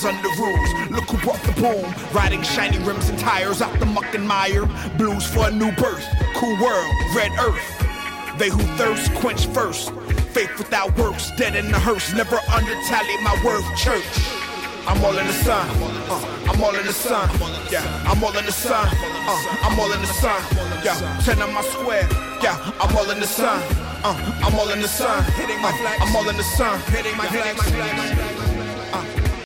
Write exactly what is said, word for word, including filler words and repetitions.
fires under rules. Look who brought the boom, riding shiny rims and tires out the muck and mire. Blues for a new birth, cool world, red earth. They who thirst quench first. Faith without works, dead in the hearse. Never undertally my worth, church. I'm all in the sun, uh, I'm all in the sun, yeah, I'm all in the sun, uh, I'm all in the sun, yeah, ten on my square, yeah, I'm all in the sun, uh, I'm all in the sun, hitting my flag, I'm all in the sun, hitting my flag.